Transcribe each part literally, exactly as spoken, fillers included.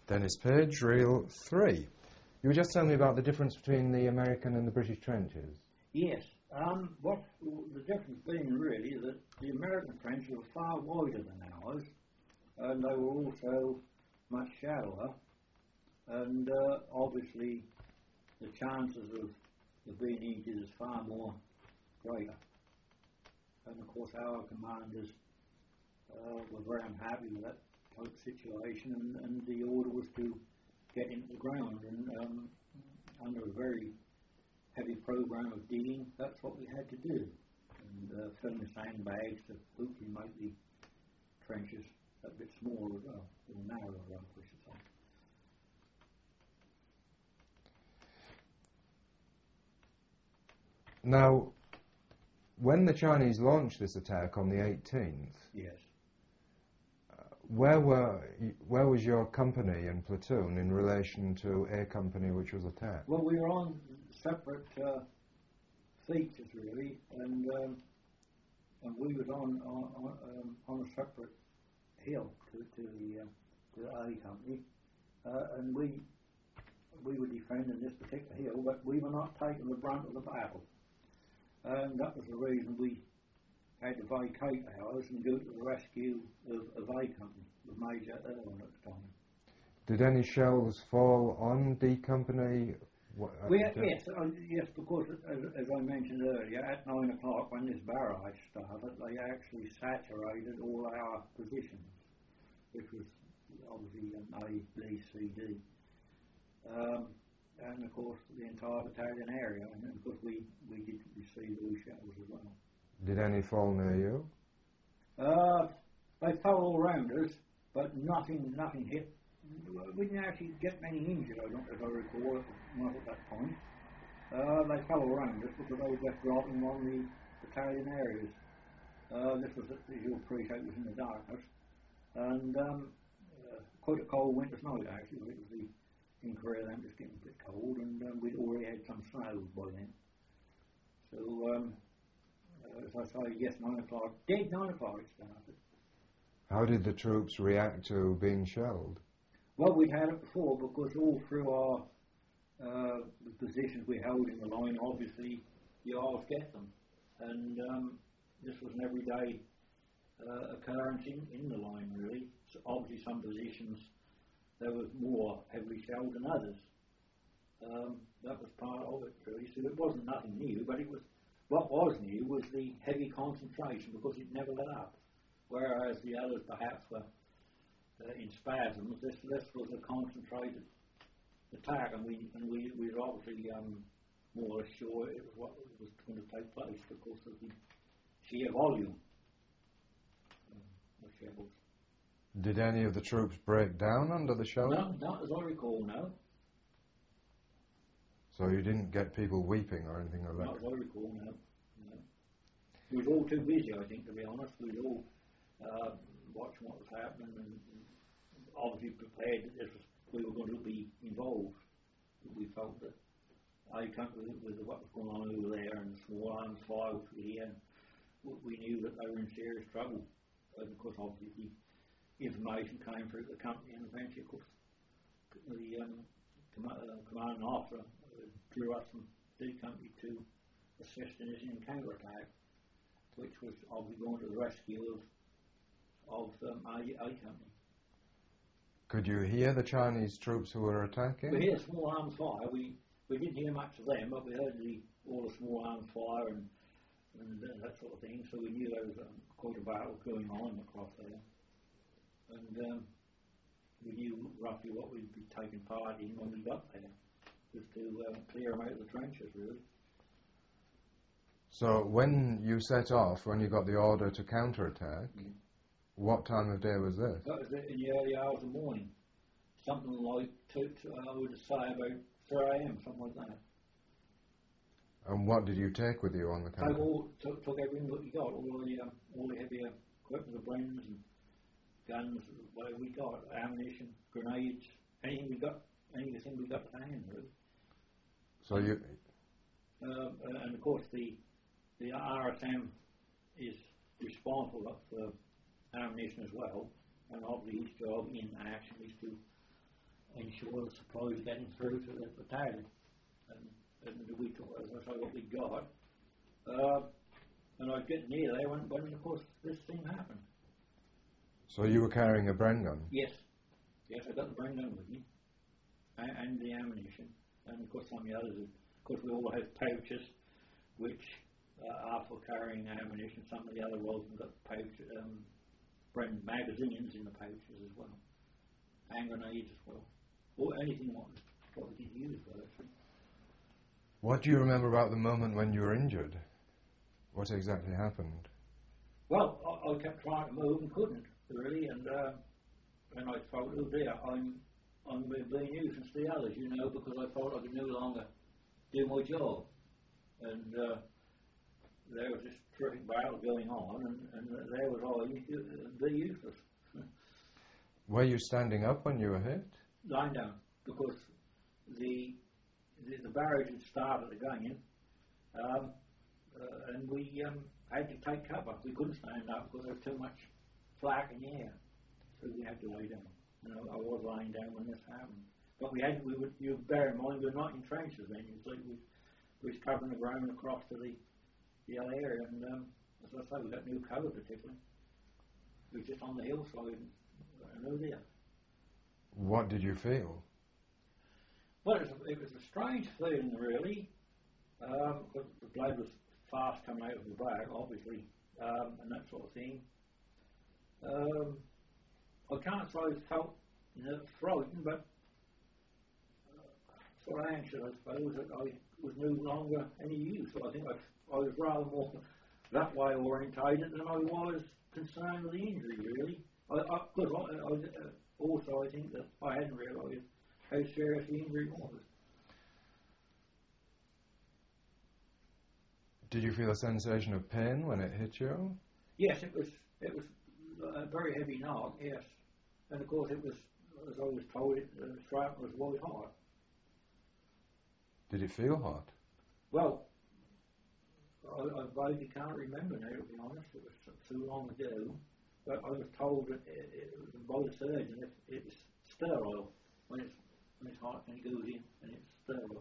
Dennis Page, Reel three. You were just telling me about the difference between the American and the British trenches. Yes. Um, what the difference being really that the American trenches were far wider than ours, and they were also much shallower, and uh, obviously the chances of, of being injured is far more greater. And of course our commanders uh, were very unhappy with that type of situation, and, and the order was to get into the ground, and um, under a very heavy program of digging, that's what we had to do, and uh, filling the sandbags to hopefully make the trenches a bit smaller as well, or narrower, I should say. Now, when the Chinese launched this attack on the eighteenth, yes, uh, where were where was your company and platoon in relation to A Company, which was attacked? Well, we were on separate uh, features really, and um, and we was on on on, um, on a separate hill to to the uh, to the A Company, uh, and we we were defending this particular hill, but we were not taking the brunt of the battle. And that was the reason we had to vacate ours and go to the rescue of, of A Company, with Major Irwin at the time. Did any shells fall on D Company? What, uh, we, yes, uh, yes, because as, as I mentioned earlier, at nine o'clock when this barrage started, they actually saturated all our positions, which was obviously an A, B, C, D. Um, and of course the entire battalion area, and of course we, we did receive those shells as well. Did any fall near you? Uh, they fell all around us, but nothing nothing hit. We didn't actually get many injured, I don't, as I recall, not at that point. Uh, they fell all around us because they were just dropping on the battalion areas. Uh, this was, as you'll appreciate, was in the darkness, and um, uh, quite a cold winter's night actually. It was the in Korea then just getting a bit cold, and um, we'd already had some snow by then. So, um, uh, as I say, yes, nine o'clock, dead nine o'clock it started. How did the troops react to being shelled? Well, we'd had it before, because all through our uh, the positions we held in the line, obviously you always get them, and um, this was an everyday uh, occurrence in, in the line really. So obviously some positions there was more heavily shelled than others. Um, that was part of it, really. So it wasn't nothing new, but it was what was new was the heavy concentration, because it never let up. Whereas the others perhaps were uh, in spasms, this this was a concentrated attack, and we and we, we were obviously um, more or less sure it was what was going to take place because of the sheer volume um, of shells. Did any of the troops break down under the shelling? No, not as I recall, no. So you didn't get people weeping or anything like that? Not as I recall, no. no. We were all too busy, I think, to be honest. We were all uh, watching what was happening, and, and obviously prepared that this was, we were going to be involved. We felt that I Company, with what was going on over there, and the small arms fire which we had, we knew that they were in serious trouble, uh, because obviously the information came through the company, and eventually, of course, the um, com uh, commanding officer uh, drew us from D Company to assist in this counter-attack, which was obviously going to the rescue of of um, A, A Company. Could you hear the Chinese troops who were attacking? We heard small arms fire. We we didn't hear much of them, but we heard the all the small arms fire and and uh, that sort of thing. So we knew there was um, quite a battle going on across there. And um, we knew roughly what we'd be taking part in when we got there, was to uh, clear them out of the trenches, really. So when you set off, when you got the order to counterattack, mm. what time of day was this? That was in the early hours of the morning. Something like, two, two, I would say about four A M, something like that. And what did you take with you on the counterattack? I all, took, took everything that we got, all the, um, all the heavy equipment, the brains and guns, whatever we got, ammunition, grenades, anything we got, anything we got to hand, really. So you... Uh, and of course the the R S M is responsible for ammunition as well, and obviously his job in action is to ensure the supplies getting through to the battalion. And, and we took, as I say, what we got. Uh, and I'd get near there when, when, of course, this thing happened. So you were carrying a Bren gun? Yes. Yes, I got the Bren gun with me. And, and the ammunition. And, of course, some of the others. Of course, we all have pouches, which uh, are for carrying ammunition. Some of the other roles have got pouch, um, Bren magazines in the pouches as well. Hand grenades as well. Or anything what, what we could use for, actually. What do you remember about the moment when you were injured? What exactly happened? Well, I, I kept trying to move and couldn't, really, and uh, and I thought, oh dear, I'm I'm being useless to the others, you know, because I thought I could no longer do my job. And uh, there was this terrific battle going on, and, and there was I, be useless. Were you standing up when you were hit? Lying down, because the the, the barrage had started again, um, uh, and we um, had to take cover. We couldn't stand up because there was too much flak in the air, so we had to lay down. You know, I was lying down when this happened, but we had we would you bear in mind we were not in trenches then. You see, we, we was covering the ground across to the the other area, and um, as I say, we got new cover particularly. We were just on the hillside, and over there. What did you feel? Well, it was, a, it was a strange feeling, really, um, because the blood was fast coming out of the back, obviously, um, and that sort of thing. Um, I can't say I felt, you know, frightened, but uh, sort of anxious, I suppose, that I was no longer any use. So I think I, I was rather more that way orientated than I was concerned with the injury, really. I, I, cause I, I, uh, also, I think that I hadn't realised how serious the injury was. Did you feel a sensation of pain when it hit you? Yes, it was. It was a very heavy knock. Yes, and of course it was, as I was told, it, the shrapnel was white hot. Did it feel hot? Well, I, I vaguely can't remember now, to be honest. It was so long ago. But I was told that it, it was by the surgeon if it's sterile when it's when it's hot and it goes in and it's sterile.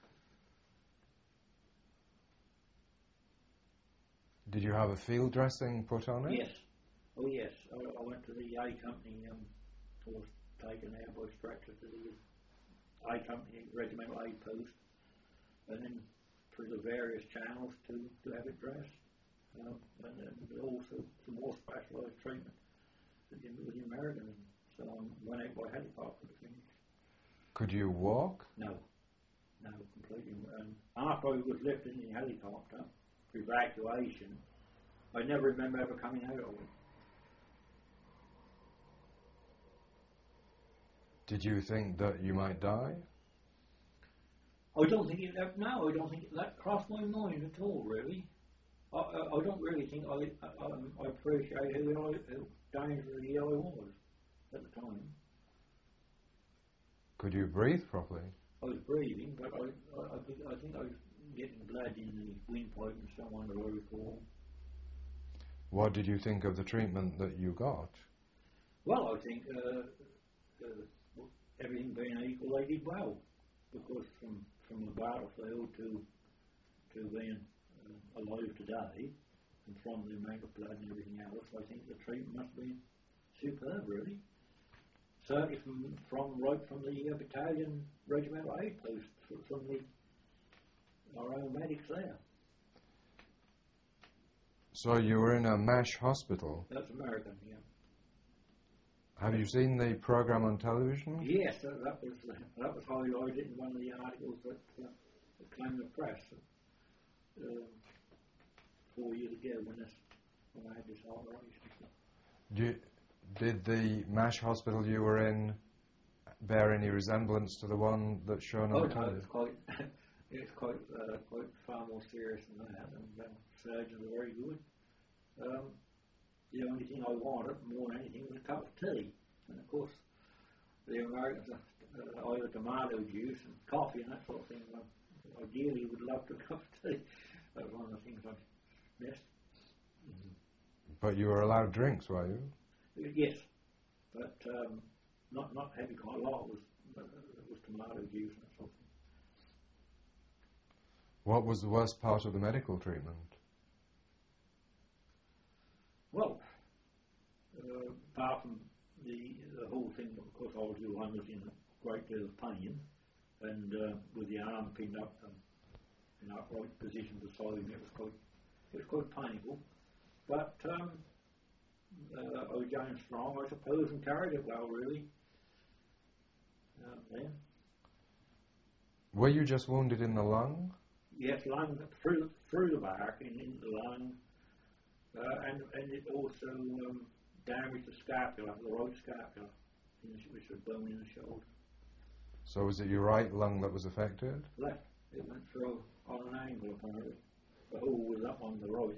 Did you have a field dressing put on it? Yes. Oh yes. I, I went to the A Company. Um, I was taken there by stretcher to the A Company Regimental Aid Post, and then through the various channels to, to have it dressed. Um, and then also some more specialised treatment with the, with the Americans. So I went out by helicopter to finish. Could you walk? No, no, completely. And after I was lifted in the helicopter for evacuation, I never remember ever coming out of it. Did you think that you might die? I don't think it, no, I don't think it, that crossed my mind at all, really. I, I, I don't really think I, I, um, I appreciate who, I, who dangerously ill I was at the time. Could you breathe properly? I was breathing, but I, I, I, think, I think I was getting blood in the windpipe and so on, as I recall. What did you think of the treatment that you got? Well, I think uh, uh, everything being equal, they did well, because from, from the battlefield to to being uh, alive today, and from the amount of blood and everything else, I think the treatment must be superb, really. Certainly from, from right from the uh, battalion regimental aid post, from the our own medics there. So you were in a MASH hospital? That's American, yeah. Have you seen the program on television? Yes, uh, that was uh, that was highlighted in one of the articles that, uh, that claimed the press uh, four years ago when this when I had this operation. Do you, did the MASH hospital you were in bear any resemblance to the one that's shown oh, on no, television? it's quite it's quite uh, quite far more serious than that, and uh, surgeons are very good. Um, The only thing I wanted more than anything was a cup of tea. And of course, the Americans uh, either tomato juice and coffee and that sort of thing. I ideally would love to a cup of tea. That was one of the things I missed. Mm-hmm. But you were allowed drinks, were you? Yes, but um, not not heavy quite a lot. Was What was the worst part of the medical treatment? Well, uh, apart from the, the whole thing, of course, I was, I was in a great deal of pain, and uh, with the arm pinned up um, in an upright position beside me, it was quite, it was quite painful. But um, uh, I was going strong, I suppose, and carried it well, really. Uh, then. Were you just wounded in the lung? Yes, lung through through the back and in the lung, uh, and and it also um, damaged the scapula, the right scapula, which was bone in the shoulder. So was it your right lung that was affected? Left. It went through on an angle apparently. The hole was up on the right.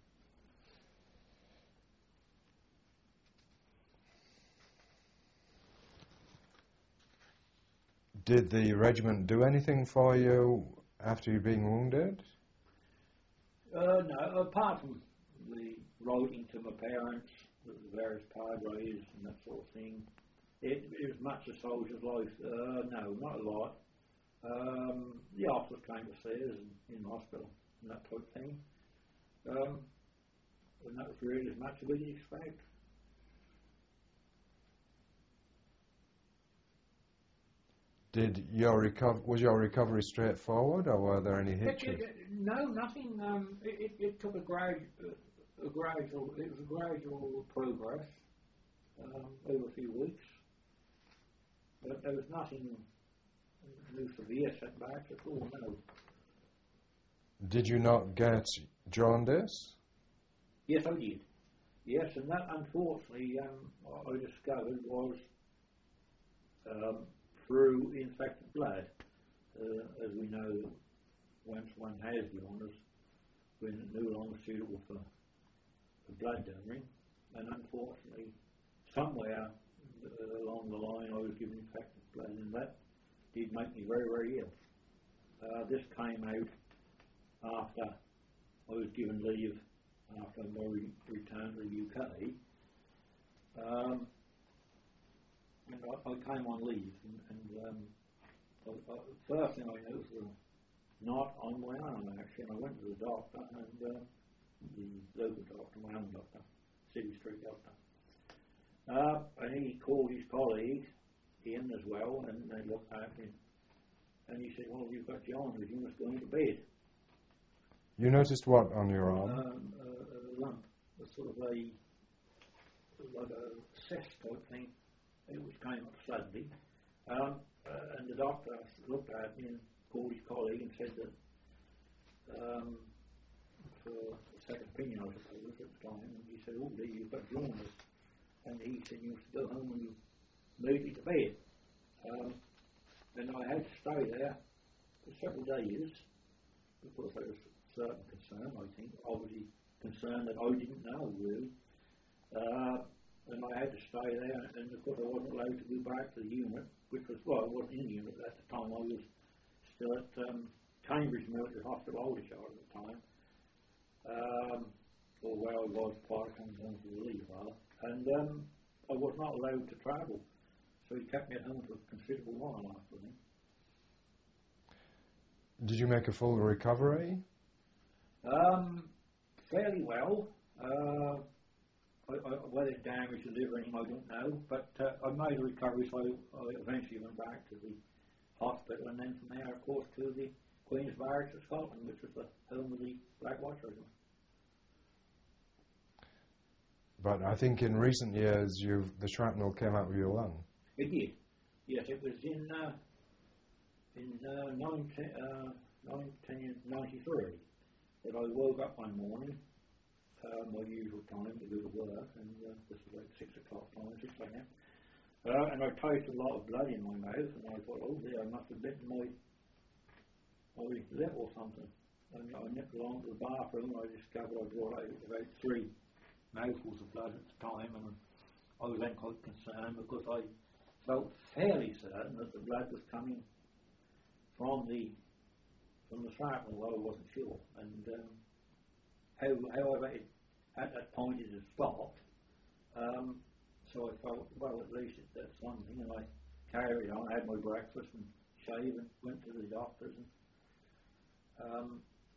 Did the regiment do anything for you after you being wounded? Uh, no, apart from the writing to my parents, the various padres and that sort of thing, it, it was much a soldier's life. Uh, no, not a lot. Um, the officers came to see us in, in hospital and that type of thing. Um, and that was really as much as we could expect. Did your reco- was your recovery straightforward, or were there any hitches? It, it, no, nothing. Um, it, it, it took a, grad, a gradual. It was a gradual progress um, over a few weeks, but there was nothing, no severe setbacks at all. No. Did you not get jaundice? Yes, I did. Yes, and that unfortunately um, I discovered was. Um, through infected blood. Uh, as we know, once one has jaundice, we're no longer suitable for, for blood donoring, and unfortunately, somewhere uh, along the line I was given infected blood, and that did make me very, very ill. Uh, this came out after I was given leave after my re- return to the U K. Um, And I, I came on leave, and, and um, I, I, first thing I noticed was a knot on my arm, actually, and I went to the doctor, and uh, the local doctor, my own doctor, City Street doctor, uh, and he called his colleague in as well, and they looked at him, and he said, well, you've got jaundice, you must go into bed. You noticed what on your arm? Um, a, a lump, a sort of a, like a cyst type thing. It was came up suddenly, um, uh, and the doctor looked at me and called his colleague and said that um, for a second opinion, I suppose, at the time, and he said, oh, dear, you've got jaundice, and he said you must go home and immediately to bed. Um, and I had to stay there for several days because there was certain concern, I think, obviously concern that I didn't know really. Uh, And I had to stay there, and of course I wasn't allowed to go back to the unit, which was, well, I wasn't in the unit at the time. I was still at um, Cambridge Military Hospital, Aldershot at the time, um, or where I was prior to coming home to leave, rather. And um, I was not allowed to travel, so he kept me at home for a considerable while after me. Did you make a full recovery? Um, fairly well. Uh, I, I, whether it damaged the liver or anything, I don't know, but uh, I made a recovery, so I, I eventually went back to the hospital, and then from there, of course, to the Queen's Barracks of Scotland, which was the home of the Black Watch Regiment. But I think in recent years, you've, the shrapnel came out of your lung. It did. Yes, it was in uh, in uh, nineteen, uh, nineteen ninety-three that I woke up one morning. Uh, my usual time to go to work, and uh, this was like six o'clock time, six a.m. Uh, and I tasted a lot of blood in my mouth, and I thought, oh dear, I must have bitten my, my lip or something. And I nipped along to the bathroom, and I discovered I brought out about three mouthfuls of blood at the time, and I was then quite concerned because I felt fairly certain that the blood was coming from the from the shrapnel, although I wasn't sure. And um, how, however, it, at that point it had stopped. Um, so I felt, well, at least it, that's something, and I carried on. I had my breakfast and shaved and went to the doctors. And, um,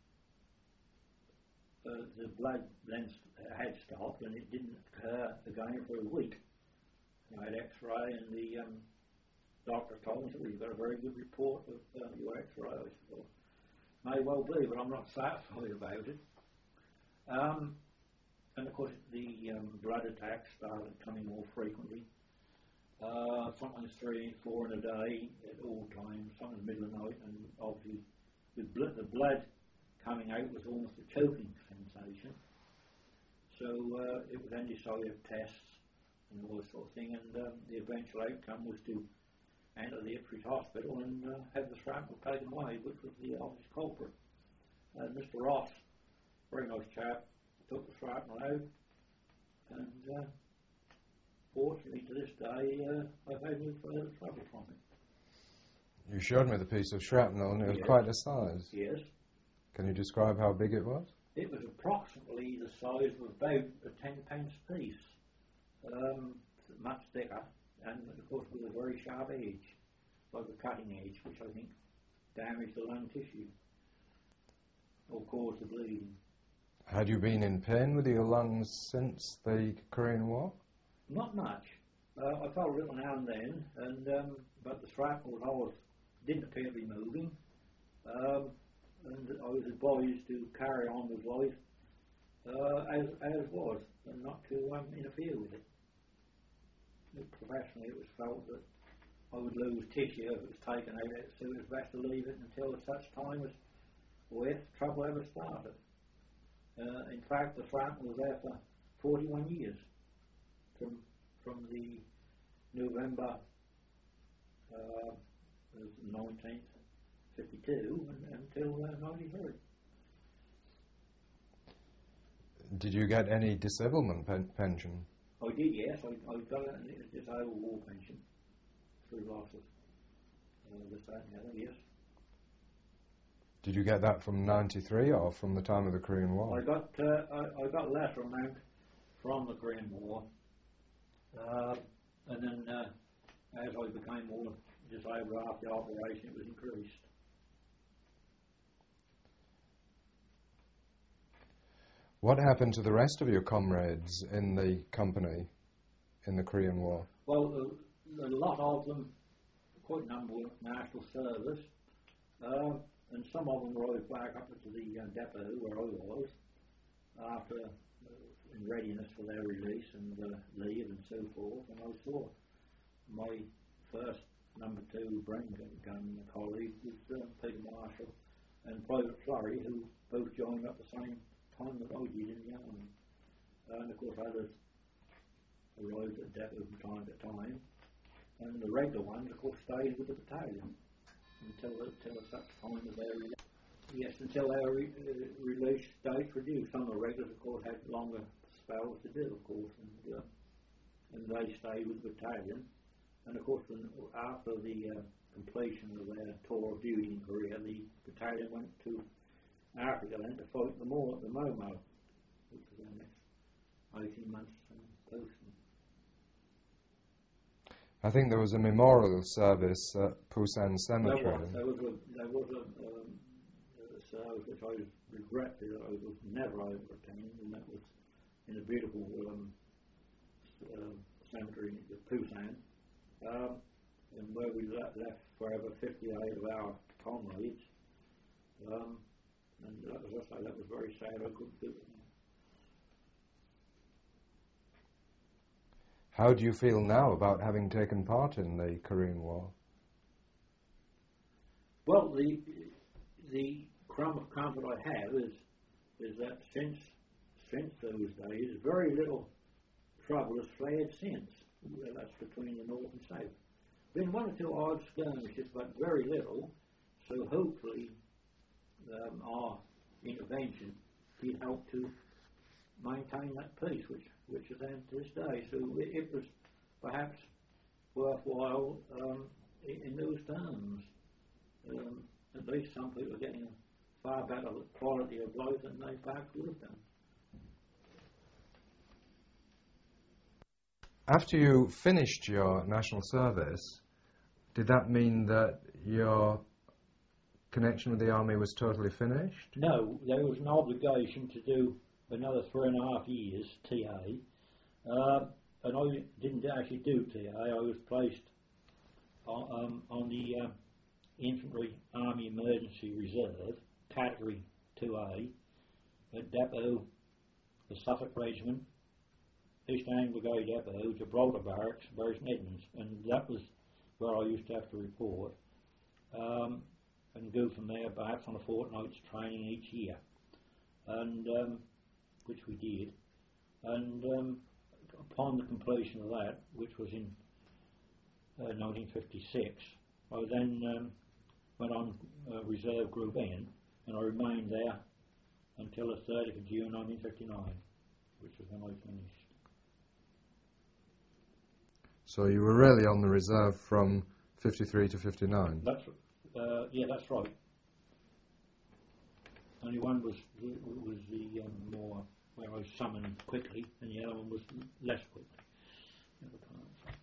uh, the blood then had stopped, and it didn't occur again for a week. I had X-ray, and the um, doctor told me, well, you've got a very good report of uh, your X-ray. I said, well, may well be, but I'm not satisfied about it. Um, and of course, the um, blood attacks started coming more frequently. Uh, sometimes three, four in a day at all times, sometimes middle of the night, and obviously with bl the blood coming out was almost a choking sensation. So uh, it was then decided to tests and all this sort of thing, and um, the eventual outcome was to enter the Ipswich Hospital and uh, have the shrapnel taken away, which was the obvious culprit. Uh, Mister Ross, very nice chap, took the shrapnel out, and uh, fortunately to this day uh, I've had no further trouble from it. You showed me the piece of shrapnel, and it was Yes. quite a size. Yes. Can you describe how big it was? It was approximately the size of about a ten pence piece, um, much thicker, and of course with a very sharp edge, like a cutting edge, which I think damaged the lung tissue or caused the bleeding. Had you been in pain with your lungs since the Korean War? Not much. Uh, I felt a little now and then, and um, but the shrapnel holes didn't appear to be moving, um, and I was advised to carry on with life uh, as as was, and not to um, interfere with it. Professionally, it was felt that I would lose tissue if it was taken out, so it was best to leave it until such time as, or if trouble ever started. Uh, in fact, the shrapnel was there for forty-one years, from from the November uh, nineteenth, fifty-two, and, until uh, ninety-three. Did you get any disablement pen pension? I did, yes. I, I got a disabled war pension through loss of uh, this, that, and the other, yes. Did you get that from ninety-three or from the time of the Korean War? I got uh, I, I got lesser amount from the Korean War, uh, and then uh, as I became more disabled after the operation, it was increased. What happened to the rest of your comrades in the company in the Korean War? Well, uh, a lot of them, quite a number, were national service, uh, and some of them rode back up to the uh, depot where I was after uh, in readiness for their release and uh, leave and so forth. And I saw my first number two Bren gun colleague was uh, Peter Marshall and Private Flurry, who both joined up the same time that I did in the army. Uh, and of course others arrived at depot from time to time. And the regular ones, of course, stayed with the battalion until until such time as their release. Yes, until their re uh, release dates were due. Some of the regulars, of course, had longer spells to do, of course, and uh, and they stayed with the battalion. And of course, when, after the uh, completion of their tour of duty in Korea, the battalion went to Africa then to fight the Mo the Momo, which was their next eighteen months um, posting. I think there was a memorial service at Busan Cemetery. There was, there was a, there was a, um, a service which I regretted that I was never able to attend, and that was in a beautiful um, uh, cemetery in Busan, um, and where we left, left forever fifty-eight of our comrades. Um, and that was, I say, that was very sad. I couldn't do it. How do you feel now about having taken part in the Korean War? Well, the the crumb of comfort I have is is that since since those days, very little trouble has flared since. Well, that's between the north and south. Been one or two odd skirmishes, but very little. So hopefully, um, our intervention did help to maintain that peace, which which is then to this day. So it, it was perhaps worthwhile um, in, in those terms. Um, at least some people are getting a far better quality of life than they perhaps would have done. After you finished your national service, did that mean that your connection with the army was totally finished? No, there was an obligation to do another three and a half years T A, uh, and I didn't actually do T A. I was placed on, um, on the uh, Infantry Army Emergency Reserve, Category two A, at Depot, the Suffolk Regiment, East Anglia Brigade Depot, Gibraltar Barracks, Bury St Edmunds, and that was where I used to have to report, um, and go from there perhaps on a fortnight's training each year, and um, which we did, and um, upon the completion of that, which was in uh, nineteen fifty-six, I then um, went on uh, Reserve Group N, and I remained there until the thirtieth of June nineteen fifty-nine, which was when I finished. So you were really on the reserve from fifty-three to fifty-nine? That's, uh, yeah, that's right. Only one was was the um, more where I was summoned quickly, and the other one was less quickly.